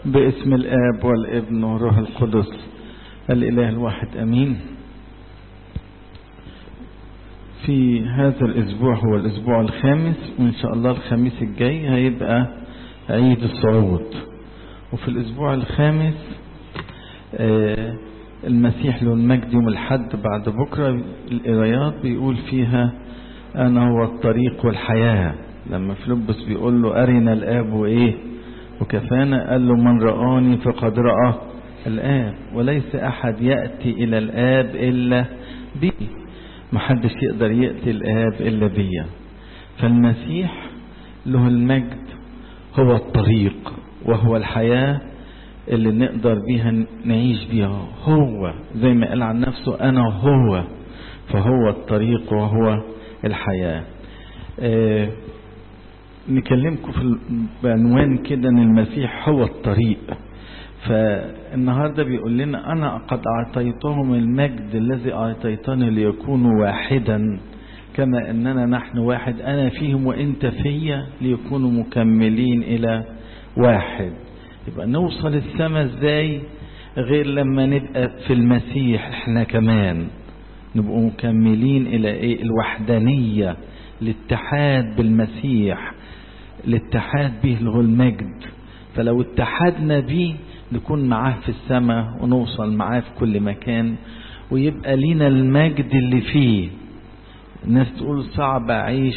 باسم الآب والابن والروح القدس الإله الواحد أمين. في هذا الأسبوع هو الأسبوع الخامس، وإن شاء الله الخميس الجاي هيبقى عيد الصعود. وفي الأسبوع الخامس المسيح له المجد يوم الحد بعد بكرة القرايات بيقول فيها أنا هو الطريق والحياة. لما فيلبس بيقول له أرنا الآب وإيه وكفانا، قال له من رآني فقد رأى الآب، وليس أحد يأتي إلى الآب إلا بي. محدش يقدر يأتي الآب إلا بي. فالمسيح له المجد هو الطريق وهو الحياة اللي نقدر بيها نعيش بيها. هو زي ما قال عن نفسه أنا هو، فهو الطريق وهو الحياة. نكلمكم في بعنوان كده ان المسيح هو الطريق. فالنهاردة بيقول لنا أنا قد أعطيتهم المجد الذي أعطيتني ليكونوا واحدا كما أننا نحن واحد، أنا فيهم وإنت فيا ليكونوا مكملين إلى واحد. يبقى نوصل السماء ازاي غير لما نبقى في المسيح احنا كمان نبقوا مكملين إلى إيه؟ الوحدانية، الاتحاد بالمسيح، الاتحاد به له المجد. فلو اتحدنا به نكون معاه في السماء ونوصل معاه في كل مكان، ويبقى لينا المجد اللي فيه. الناس تقول صعب أعيش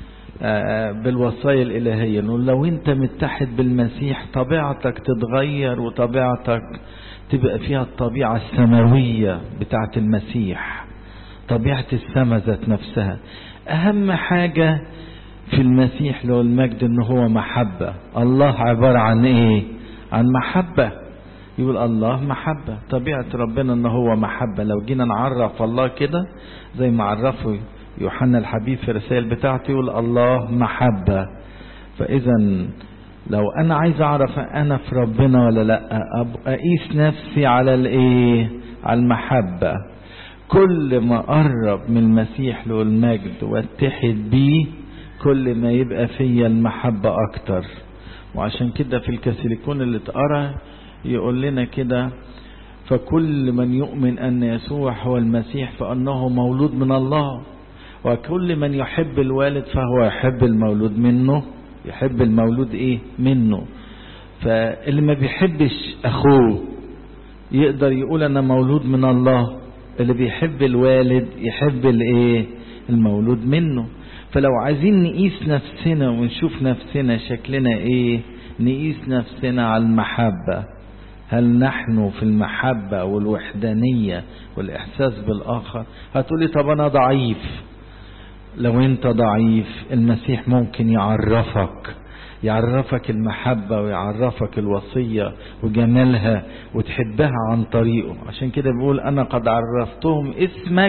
بالوصايا الإلهية. نقول لو انت متحد بالمسيح طبيعتك تتغير، وطبيعتك تبقى فيها الطبيعة السماوية بتاعت المسيح، طبيعة السماء ذات نفسها. أهم حاجة في المسيح له المجد إنه هو محبة. الله عبارة عن إيه؟ عن محبة. يقول الله محبة، طبيعة ربنا إنه هو محبة. لو جينا نعرف الله كده زي ما عرفه يوحنا الحبيب في الرسائل بتاعته، يقول الله محبة. فإذا لو أنا عايز أعرف أنا في ربنا ولا لأ، أقيس نفسي على الإيه؟ على المحبة. كل ما قرب من المسيح له المجد واتحد بيه كل ما يبقى فيا المحبة أكتر. وعشان كده في الكاثوليكون اللي اتقرأ يقول لنا كده فكل من يؤمن أن يسوع هو المسيح فأنه مولود من الله، وكل من يحب الوالد فهو يحب المولود منه. يحب المولود إيه؟ منه. فاللي ما بيحبش أخوه يقدر يقول أنا مولود من الله. اللي بيحب الوالد يحب الايه؟ المولود منه. فلو عايزين نقيس نفسنا ونشوف نفسنا شكلنا ايه، نقيس نفسنا على المحبة. هل نحن في المحبة والوحدانية والإحساس بالآخر؟ هتقولي طب أنا ضعيف. لو أنت ضعيف المسيح ممكن يعرفك المحبة ويعرفك الوصية وجمالها وتحبها عن طريقه. عشان كده بيقول أنا قد عرفتهم اسمك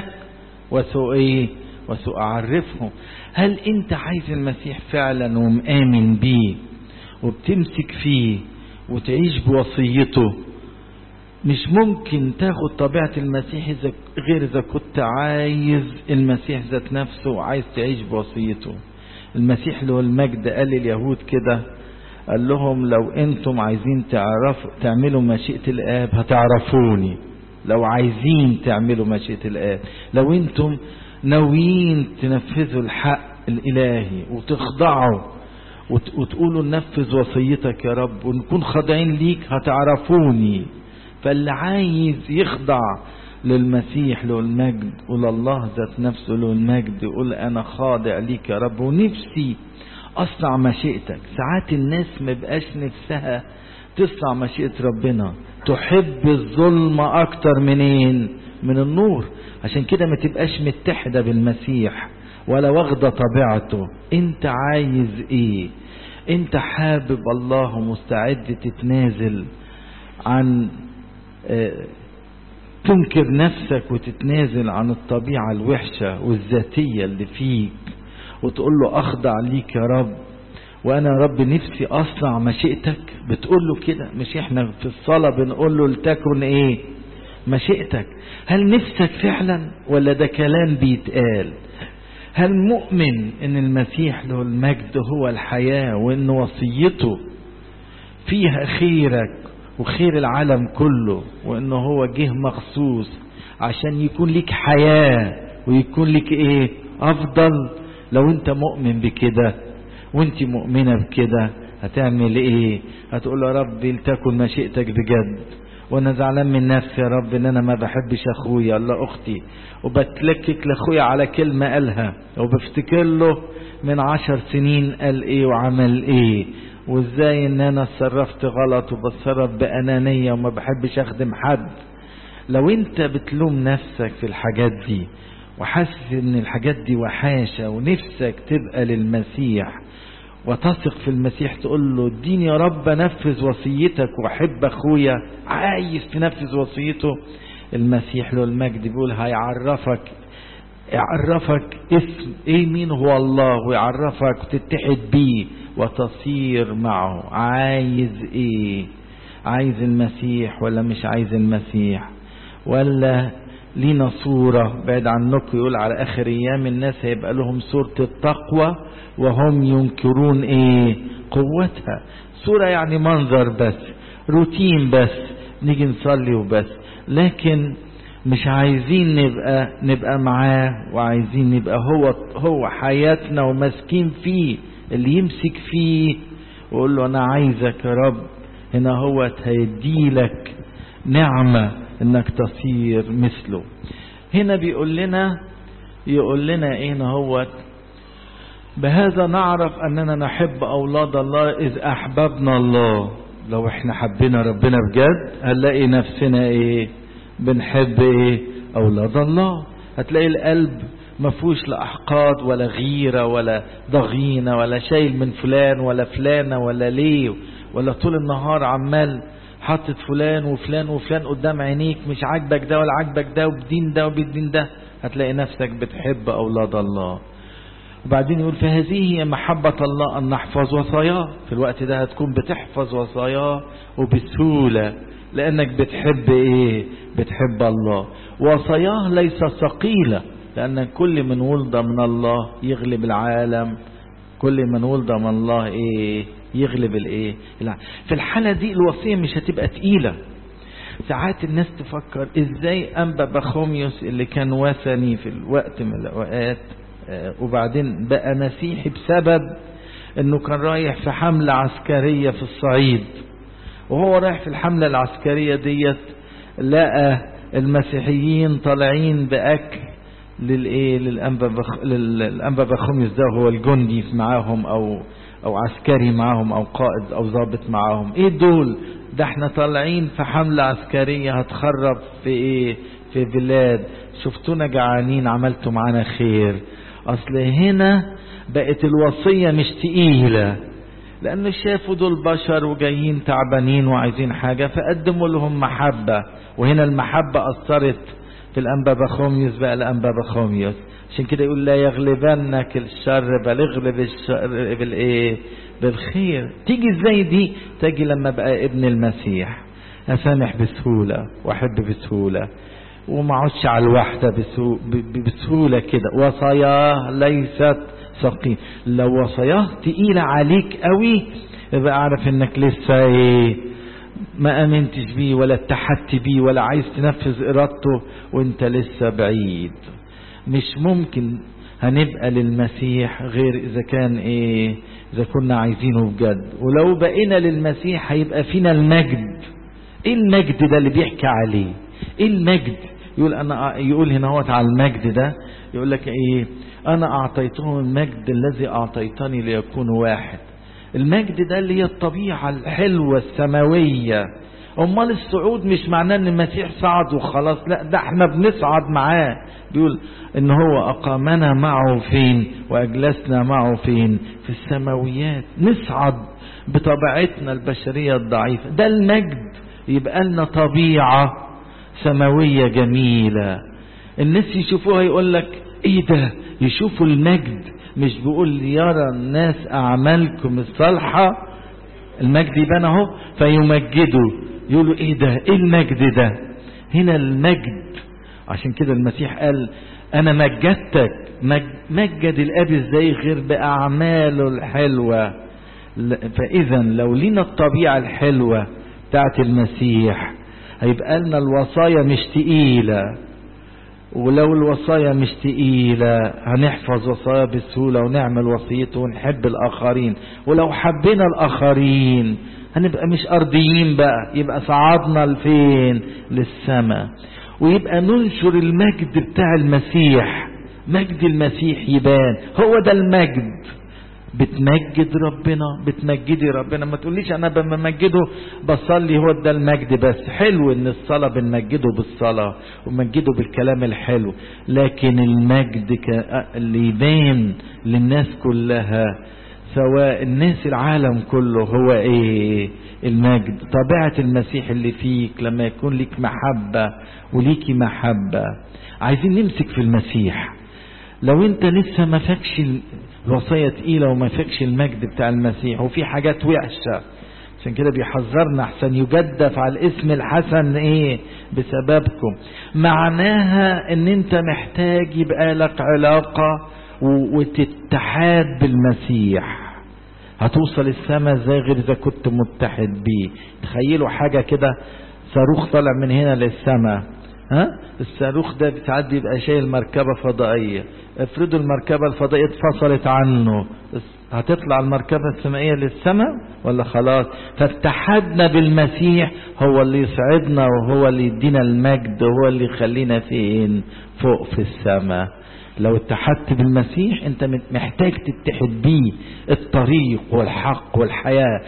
وسوء أعرفهم. هل أنت عايز المسيح فعلا ومآمن بيه وبتمسك فيه وتعيش بوصيته؟ مش ممكن تاخد طبيعة المسيح غير إذا كنت عايز المسيح ذات نفسه وعايز تعيش بوصيته. المسيح له المجد قال لليهود كده، قال لهم لو انتم عايزين تعملوا مشيئة الآب هتعرفوني. لو عايزين تعملوا مشيئة الآب، لو انتم ناويين تنفذوا الحق الإلهي وتخضعوا وتقولوا ننفذ وصيتك يا رب ونكون خاضعين ليك هتعرفوني. فاللي عايز يخضع للمسيح له المجد ولله ذات نفسه له المجد يقول أنا خاضع ليك يا رب ونفسي أصنع مشيئتك. ساعات الناس ما بقاش نفسها تصنع مشيئة ربنا، تحب الظلم أكتر من النور. عشان كده ما تبقاش متحدة بالمسيح ولا واخدة طبيعته. انت عايز ايه؟ انت حابب الله ومستعد تتنازل عن تنكر نفسك وتتنازل عن الطبيعة الوحشة والذاتية اللي فيك وتقول له أخضع ليك يا رب، وأنا يا رب نفسي أصنع مشيئتك. بتقول له كده، مش إحنا في الصلاة بنقول له لتكن إيه؟ مشيئتك. هل نفسك فعلا ولا ده كلام بيتقال؟ هل مؤمن إن المسيح له المجد هو الحياة وإن وصيته فيها خيرك وخير العالم كله، وانه هو جه مخصوص عشان يكون لك حياة ويكون لك ايه افضل. لو انت مؤمن بكده وانت مؤمنة بكده هتعمل ايه؟ هتقول يا رب لتكن مشيئتك بجد، وانا زعلان من نفسي يا رب ان انا ما بحبش اخويا ولا اختي، وبتلكك لاخويا على كلمة قالها، وبفتكر له من 10 سنين قال ايه وعمل ايه، وازاي ان انا اتصرفت غلط وبتصرف بانانية وما بحبش اخدم حد. لو انت بتلوم نفسك في الحاجات دي وحاسس ان الحاجات دي وحاشة ونفسك تبقى للمسيح وتثق في المسيح، تقول له اديني يا رب انفذ وصيتك واحب اخويا، عايز تنفذ وصيته، المسيح له المجد بيقول هيعرفك اسم ايه، مين هو الله، ويعرفك وتتحد بيه وتصير معه. عايز ايه؟ عايز المسيح ولا مش عايز المسيح؟ ولا لينا صورة بعد عنكم؟ يقول على اخر ايام الناس هيبقى لهم صورة التقوى وهم ينكرون ايه قوتها. صورة يعني منظر بس، روتين بس، نيجي نصلي وبس، لكن مش عايزين نبقى معاه، وعايزين نبقى هو حياتنا وماسكين فيه، اللي يمسك فيه ويقول له انا عايزك يا رب. هنا هو هيديلك نعمة انك تصير مثله. هنا بيقول لنا ايه هو بهذا نعرف اننا نحب اولاد الله اذ احببنا الله. لو احنا حبينا ربنا بجد هنلاقي نفسنا ايه بنحب ايه اولاد الله. هتلاقي القلب ما فيهوش لا احقاد ولا غيرة ولا ضغينة ولا شايل من فلان ولا فلانة ولا ليه، ولا طول النهار عمال حاطط فلان وفلان وفلان قدام عينيك، مش عاجبك ده ولا عاجبك ده، وبدين ده وبدين ده. هتلاقي نفسك بتحب اولاد الله. وبعدين يقول فهذه هي محبة الله أن نحفظ وصاياه. في الوقت ده هتكون بتحفظ وصاياه وبسهولة، لأنك بتحب إيه؟ بتحب الله. وصاياه ليس ثقيلة، لأن كل من ولد من الله يغلب العالم. كل من ولد من الله إيه؟ يغلب الإيه؟ في الحالة دي الوصية مش هتبقى تقيلة. ساعات الناس تفكر إزاي أنبا بخوميوس اللي كان وثني في الوقت من الأوقات وبعدين بقى مسيحي بسبب انه كان رايح في حملة عسكرية في الصعيد، وهو رايح في الحملة العسكرية ديت لقى المسيحيين طالعين بأكل للأنبا بخوميوس ده، هو الجندي معاهم او عسكري معاهم او قائد او ضابط معاهم. ايه دول؟ ده احنا طالعين في حملة عسكرية هتخرب في ايه؟ في بلاد، شفتونا جعانين عملتوا معانا خير. اصل هنا بقت الوصية مش تقيلة، لأنه شافوا دول بشر وجايين تعبانين وعايزين حاجة فقدموا لهم محبة. وهنا المحبة أثرت في الأنبا بخوميوس، بقى الأنبا بخوميوس. عشان كده يقول لا يغلبنك الشر بل اغلب الشر بالإيه؟ بالخير. تيجي ازاي دي؟ تيجي لما بقى ابن المسيح أسامح بسهولة وأحب بسهولة وما عدش على الوحدة بسهولة كده. وصاياه ليست ثقيلة. لو وصاياه تقيلة عليك قوي يبقى اعرف انك لسه ايه ما امنتش بيه ولا اتحدت بيه ولا عايز تنفذ ارادته، وانت لسه بعيد. مش ممكن هنبقى للمسيح غير اذا كان ايه، اذا كنا عايزينه بجد. ولو بقينا للمسيح هيبقى فينا المجد. ايه المجد ده اللي بيحكي عليه؟ ايه المجد؟ يقول هنا هو على المجد ده، يقول لك ايه؟ انا اعطيتهم المجد الذي اعطيتني ليكونوا واحد. المجد ده اللي هي الطبيعة الحلوة السماوية. امال الصعود مش معناه ان المسيح صعد وخلاص، لا، ده احنا بنصعد معاه. بيقول ان هو اقامنا معه فين واجلسنا معه فين؟ في السماويات. نصعد بطبيعتنا البشرية الضعيفة. ده المجد. يبقى لنا طبيعة سماوية جميلة. الناس يشوفوها يقول لك ايه ده؟ يشوفوا المجد. مش بيقول يرى الناس اعمالكم الصالحة، المجد يبان اهو فيمجدوا، يقولوا ايه ده؟ ايه المجد ده؟ هنا المجد. عشان كده المسيح قال انا مجدتك. مجد الاب ازاي غير باعماله الحلوة؟ فاذا لو لينا الطبيعة الحلوة بتاعت المسيح هيبقى لنا الوصايا مش تقيلة. ولو الوصايا مش تقيلة هنحفظ وصايا بسهولة ونعمل وصيته ونحب الآخرين. ولو حبينا الآخرين هنبقى مش أرضيين بقى، يبقى صعدنا لفين؟ للسماء. ويبقى ننشر المجد بتاع المسيح، مجد المسيح يبان، هو ده المجد. بتمجد ربنا، بتمجدي ربنا. ما تقوليش انا بمجده بصلي هو ده المجد بس. حلو ان الصلاة بنمجده بالصلاة ومجده بالكلام الحلو، لكن المجد اللي يبان للناس كلها، سواء الناس العالم كله، هو ايه؟ المجد. طبيعة المسيح اللي فيك لما يكون ليك محبة وليكي محبة. عايزين نمسك في المسيح. لو انت لسه ما فاكش الوصية تقيلة وما فاكش المجد بتاع المسيح وفي حاجات وحشة، عشان كده بيحذرنا احسن يجدف على الاسم الحسن ايه بسببكم. معناها ان انت محتاج يبقى لك علاقة وتتحاد بالمسيح. هتوصل السماء ازاي غير اذا كنت متحد بيه؟ تخيلوا حاجة كده، صاروخ طالع من هنا للسماء، الصاروخ ده ساعات بيبقى شايل مركبة فضائية. افرضوا المركبة الفضائية اتفصلت عنه، هتطلع المركبة السمائية للسماء ولا خلاص؟ فاتحدنا بالمسيح هو اللي يسعدنا وهو اللي يدينا المجد وهو اللي يخلينا فين؟ فوق في السماء. لو اتحدت بالمسيح انت محتاج تتحد بيه، الطريق والحق والحياة.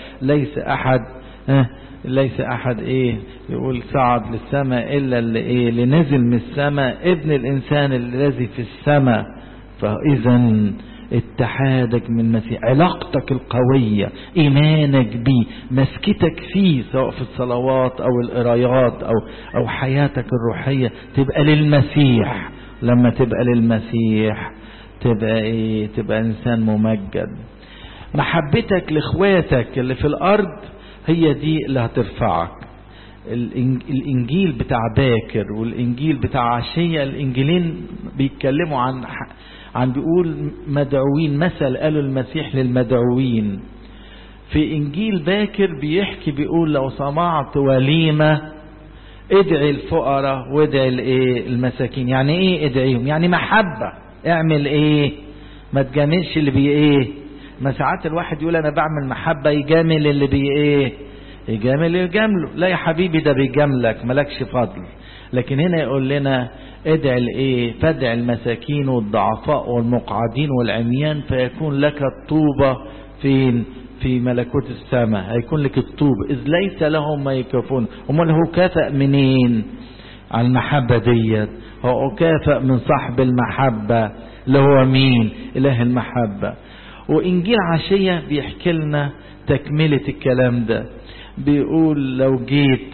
ليس احد يقول صعد للسماء الا اللي نزل من السماء، ابن الانسان الذي في السماء. فاذا اتحادك من المسيح، علاقتك القوية، ايمانك بيه، مسكتك فيه سواء في الصلوات او القرايات او حياتك الروحية تبقى للمسيح. لما تبقى للمسيح تبقى انسان ممجد. محبتك لاخواتك اللي في الارض هي دي اللي هترفعك. الانجيل بتاع باكر والانجيل بتاع عشية، الانجيلين بيتكلموا عن بيقول مدعوين، مثل قالوا المسيح للمدعوين. في انجيل باكر بيقول لو سمعت وليمة ادعي الفقراء وادعي المساكين. يعني ايه ادعيهم؟ يعني محبة. اعمل ما تجاملش اللي ما ساعات الواحد يقول انا بعمل محبة يجامل اللي يجامله. لا يا حبيبي، ده بيجاملك ملكش فضل. لكن هنا يقول لنا ادعي فادع المساكين والضعفاء والمقعدين والعميان فيكون لك الطوبة فين؟ في ملكوت السماء. هيكون لك الطوب إذ ليس لهم ما يكافون. امال هو كافأ منين على المحبة ديت؟ هو كافأ من صاحب المحبة اللي هو مين؟ إله المحبة. وإنجيل عشية بيحكي لنا تكملة الكلام ده. بيقول لو جيت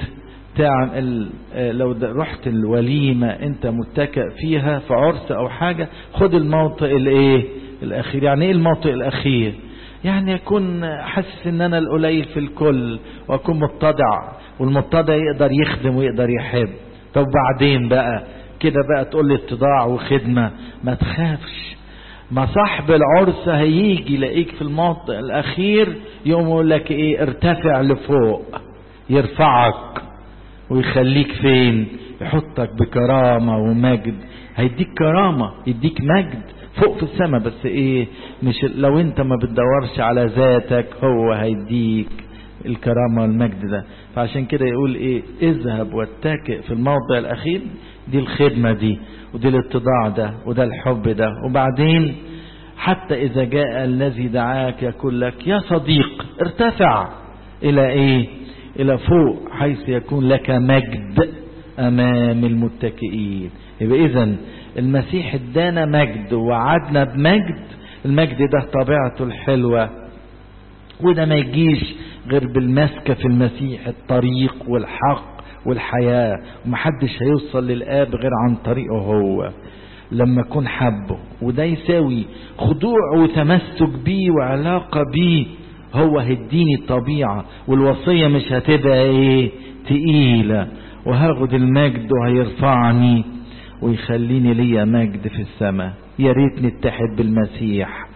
لو رحت الوليمة انت متكئ فيها في عرس او حاجة، خد الموطئ الاخير. يعني ايه الموطئ الاخير؟ يعني اكون حاسس ان انا القليل في الكل واكون متضع، والمتضع يقدر يخدم ويقدر يحب. طب بعدين بقى كده بقى تقول لي اتضاع وخدمة، ما تخافش. ما صاحب العرس هيجي يلاقيك في الموطئ الاخير، يقوم يقول لك ارتفع لفوق، يرفعك ويخليك فين؟ يحطك بكرامة ومجد. هيديك كرامة، يديك مجد فوق في السماء. بس مش لو انت ما بتدورش على ذاتك، هو هيديك الكرامة والمجد ده. فعشان كده يقول اذهب واتكئ في الموضع الاخير. دي الخدمة دي، ودي الاتضاع ده، وده الحب ده. وبعدين حتى اذا جاء الذي دعاك يقول لك يا صديق ارتفع الى الى فوق حيث يكون لك مجد امام المتكئين. يبقى اذا المسيح ادانا مجد ووعدنا بمجد. المجد ده طبيعته الحلوة، وده ما يجيش غير بالمسكة في المسيح، الطريق والحق والحياة. ومحدش هيوصل للآب غير عن طريقه هو لما يكون حبه. وده يساوي خضوع وتمسك بيه وعلاقة بيه. هو هيديني الطبيعة، والوصية مش هتبقى تقيلة، وهاخد المجد وهيرفعني ويخليني ليا مجد في السماء. يا ريت نتحد بالمسيح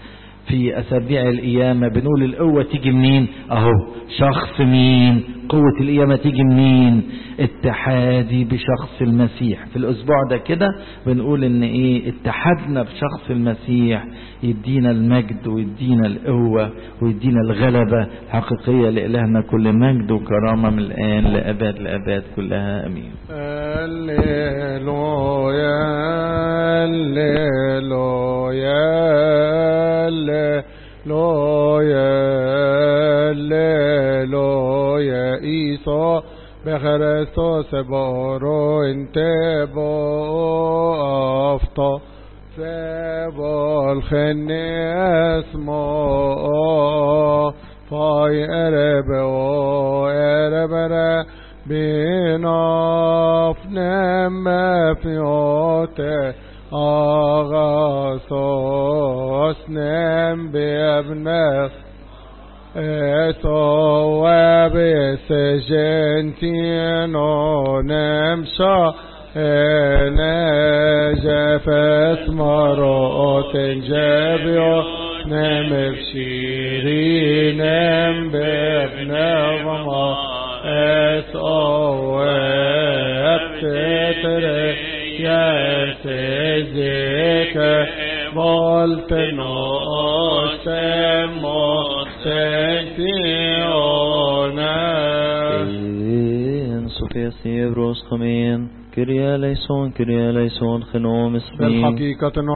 في أسابيع القيامة بنقول القوة تيجي منين؟ أهو شخص مين؟ قوة القيامة تيجي منين؟ اتحادي بشخص المسيح. في الأسبوع ده كده بنقول إن إيه؟ اتحادنا بشخص المسيح يدينا المجد ويدينا القوة ويدينا الغلبة الحقيقية. لإلهنا كل مجد وكرامة من الآن لأبد الآباد كلها آمين. هللويا هللويا هللويا هللويا عيسى بخريستوس بارو انت بافتا سبال خني اسماء فاي ارب و اربرا بنافنم فيوته آغاسوس نم بابنه صواب سجنتينو نمشا نجفت مرات جبيو نمفشيري نم بابنه وما صواب تتري يسزيك volteno semo sentiona in Sofia Sivros Khamin Kyrie eleison Kyrie eleison Khenom Ismin بالحقيقة